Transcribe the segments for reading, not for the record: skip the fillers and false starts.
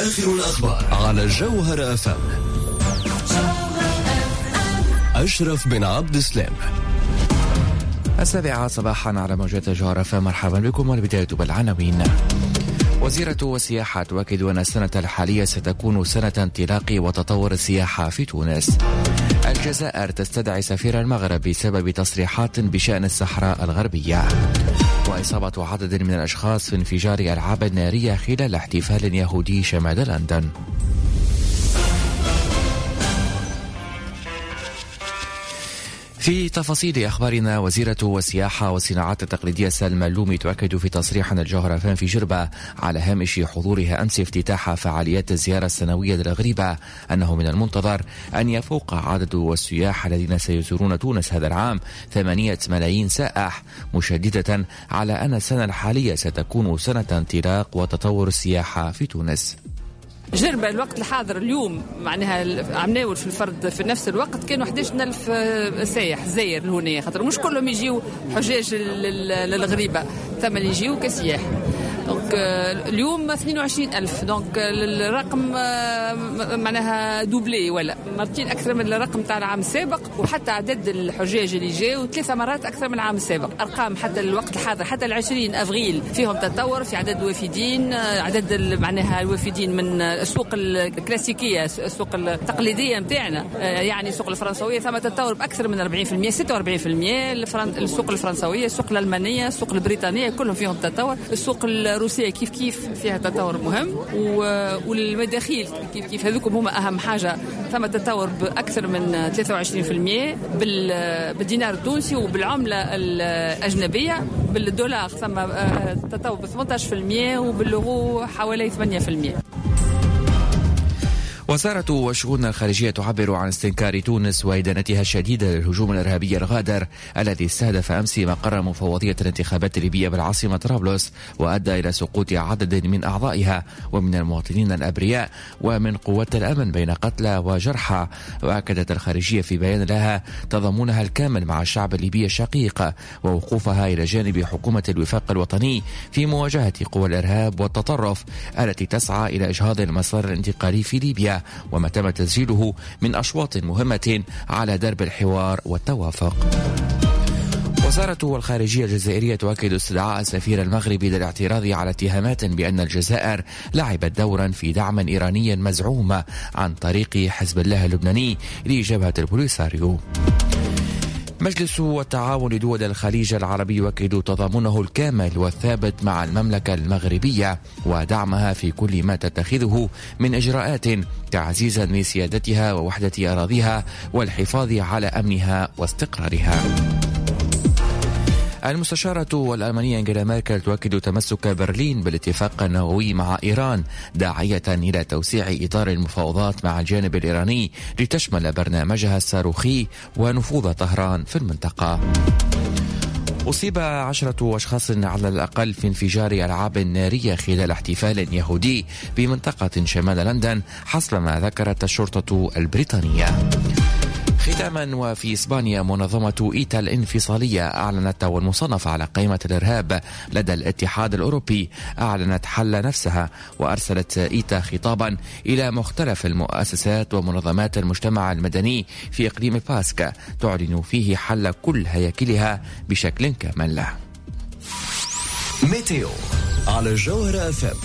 آخر الأخبار على جوهر أفهم. أشرف بن عبد السلام. 7 صباحا على موجات جوهر أفهم. مرحبا بكم، والبداية بالعناوين. وزيرة السياحة تؤكد أن السنة الحالية ستكون سنة انطلاق وتطور السياحة في تونس. الجزائر تستدعي سفير المغرب بسبب تصريحات بشأن الصحراء الغربية. وإصابة عدد من الأشخاص في انفجار ألعاب نارية خلال احتفال يهودي شمال لندن. في تفاصيل أخبارنا، وزيرة السياحة والصناعات التقليدية سلمى اللومي تؤكد في تصريح الجوهر أفهم في جربة على هامش حضورها أمس افتتاح فعاليات الزيارة السنوية للغريبة أنه من المنتظر أن يفوق عدد السياح الذين سيزورون تونس هذا العام 8 ملايين سائح، مشددة على أن السنة الحالية ستكون سنة انطلاق وتطور السياحة في تونس. جربة الوقت الحاضر اليوم معناها عم ناول في الفرد في نفس الوقت كانوا 11,000 سايح زاير لهنا، خاطر مش كلهم يجيو حجاج للغريبة، ثم اللي يجيو كسياح. دونك اليوم 22,000، دونك الرقم معناها دوبلي ولا مرتين أكثر من الرقم تاع العام السابق، وحتى عدد الحجاج اللي جاو 3 مرات أكثر من العام السابق. أرقام حتى الوقت الحاضر حتى 20 أفريل فيهم تطور في عدد الوافدين، عدد معناها الوافدين من السوق الكلاسيكية، السوق التقليدية متاعنا، يعني السوق الفرنسوية ثم تطور بأكثر من 40%، 46%. السوق الفرنسوية، السوق الألمانية، السوق البريطانية كلهم فيهم تطور. السوق الروسية كيف فيها تطور مهم، والمداخيل كيف هذوكم هما أهم حاجة، ثم تطور بأكثر من 23% بالدينار التونسي، وبالعملة الأجنبية بالدولار ثم تطور ب 18%، وباليورو حوالي 8%. وزارة الشؤون الخارجية تعبر عن استنكار تونس وإدانتها الشديدة للهجوم الإرهابي الغادر الذي استهدف أمس مقر مفوضية الانتخابات الليبية بالعاصمة طرابلس، وأدى إلى سقوط عدد من أعضائها ومن المواطنين الأبرياء ومن قوات الأمن بين قتلى وجرحى. وأكدت الخارجية في بيان لها تضامنها الكامل مع الشعب الليبي الشقيق، ووقوفها إلى جانب حكومة الوفاق الوطني في مواجهة قوى الإرهاب والتطرف التي تسعى إلى إجهاض المسار الانتقالي في ليبيا، وما تم تسجيله من أشواط مهمة على درب الحوار والتوافق. وزارة الخارجية الجزائرية تؤكد استدعاء السفير المغربي للاعتراض على اتهامات بأن الجزائر لعبت دورا في دعم إيراني مزعوم عن طريق حزب الله اللبناني لجبهة البوليساريو. مجلس التعاون لدول الخليج العربي يؤكد تضامنه الكامل والثابت مع المملكة المغربية ودعمها في كل ما تتخذه من إجراءات تعزيزا لسيادتها ووحدة أراضيها والحفاظ على أمنها واستقرارها. المستشارة الألمانية أنجيلا ميركل تؤكد تمسك برلين بالاتفاق النووي مع إيران، داعية إلى توسيع إطار المفاوضات مع الجانب الإيراني لتشمل برنامجها الصاروخي ونفوذ طهران في المنطقة. أصيب 10 أشخاص على الأقل في انفجار ألعاب نارية خلال احتفال يهودي بمنطقة شمال لندن حسب ما ذكرت الشرطة البريطانية. ختاما، وفي إسبانيا منظمة إيتا الانفصالية أعلنت والمصنفة على قائمة الإرهاب لدى الاتحاد الأوروبي أعلنت حل نفسها، وأرسلت إيتا خطابا إلى مختلف المؤسسات ومنظمات المجتمع المدني في إقليم باسكا تعلن فيه حل كل هياكلها بشكل كامل. ميتيو على جوهر أفهم.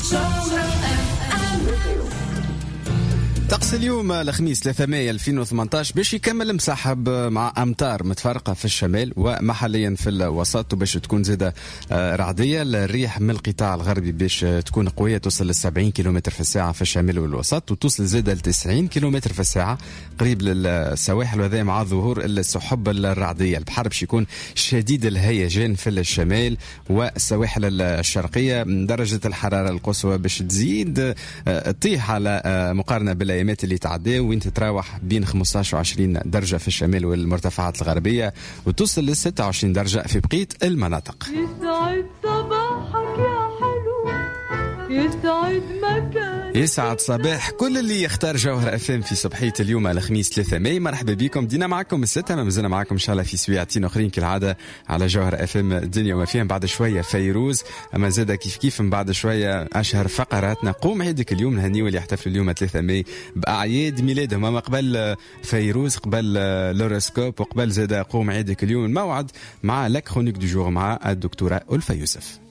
طقس اليوم الخميس 3 مايو 2018 باش يكمل مسحب مع أمطار متفرقة في الشمال ومحليا في الوسط، وباش تكون زادة رعدية. الريح من القطاع الغربي باش تكون قوية توصل ل 70 كيلومتر في الساعة في الشمال والوسط، وتوصل زادة ل 90 كيلومتر في الساعة قريب للسواحل، وهذا مع ظهور السحب الرعدية. البحر باش يكون شديد الهيجان في الشمال والسواحل الشرقية. درجة الحرارة القصوى باش تزيد تطيح على مقارنة بالأيامات اللي تعدي، وين تتراوح بين 15 و 20 درجة في الشمال والمرتفعات الغربية، وتوصل ل 26 درجة في بقية المناطق. يسعد صباحك يا حلو، يسعد مكان يسعد صباح كل اللي يختار جوهر FM في صبحية اليوم الخميس 3 ماي. مرحبا بكم، دينا معكم الستة، ما مازلنا معكم إن شاء الله في سويعتين أخرين كالعادة على جوهر FM الدنيا وما فيها. بعد شوية فيروز، أما زادة كيف من بعد شوية أشهر فقراتنا. قوم عيدك اليوم، نهنيو اللي يحتفلوا اليوم 3 ماي بأعياد ميلادهم، أما قبل فيروز، قبل لوروسكوب، وقبل زادة قوم عيدك اليوم الموعد مع لك خونيك دو جور مع الدكتورة ألفا يوسف.